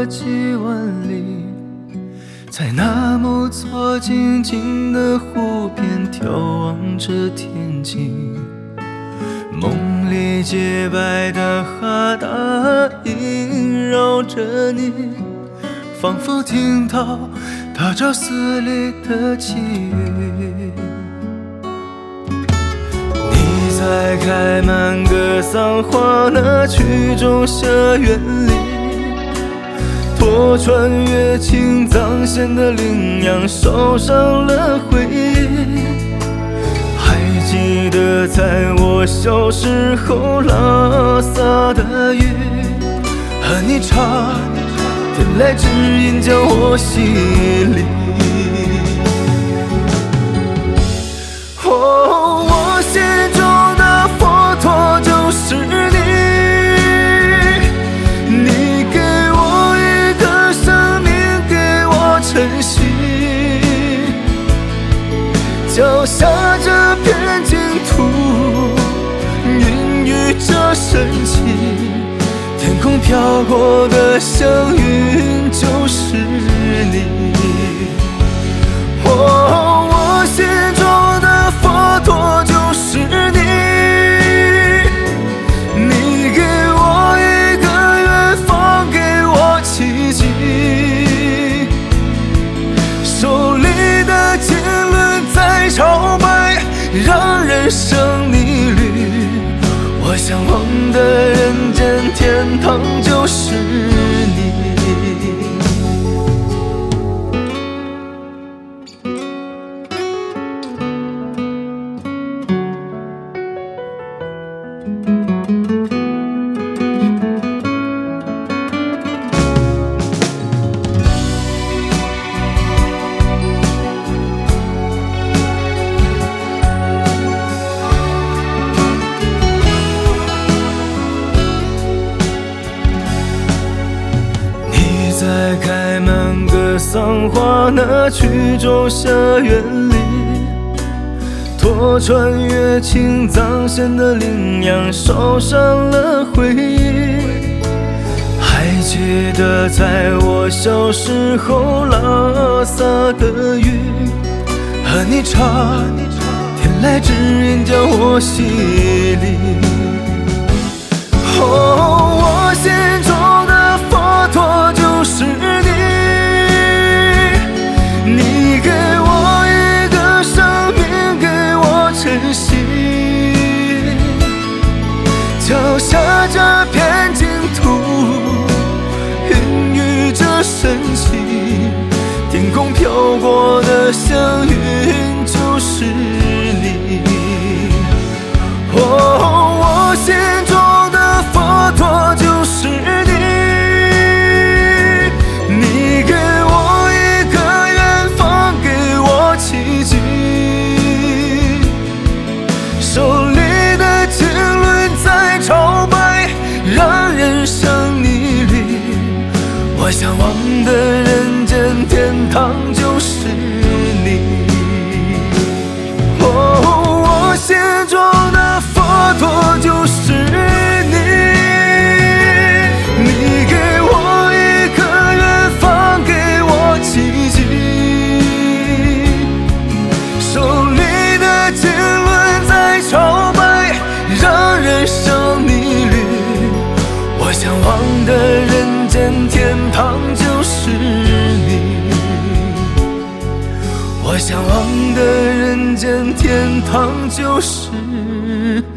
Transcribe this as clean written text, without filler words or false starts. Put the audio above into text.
了几万里，在那木错静静的湖边眺望着天际，梦里洁白的哈达萦绕着你，仿佛听到他朝思里的际遇。你在开满格桑花那曲终社园里，托穿越青藏线的羚羊守上了回忆。还记得在我小时候拉萨的雨，和你差天籁之音将我洗礼。哦，我心中的佛陀就是你，你给我一个生命，给我晨曦，脚下这片净土，孕育着神奇。天空飘过的祥云就是你。哦，我心中的佛陀就是你，你给我一个愿，放给我奇迹。手里的经轮在朝拜，让人生逆旅。我向往的人间天堂就是你。在开满格桑花那曲终社园里，托穿越青藏线的羚羊守上了回忆。还记得在我小时候拉萨的雨，和你差天籁之音将我洗礼。哦，我心中的佛陀就是你，你给我一个生命，给我晨曦，脚下这片净土，孕育着神奇。天空飘过的祥云就是你。哦，我心中的佛陀就是你，你给我一个愿，放给我奇迹。手里的经轮在朝拜，让人生逆旅。我向往的人间天堂就是你。哦，我心中的佛陀就是你，你给我一个愿，放给我奇迹。手里的经轮在朝拜，让人生逆旅。我向往的人间天堂就是你，我向往的人间天堂就是你。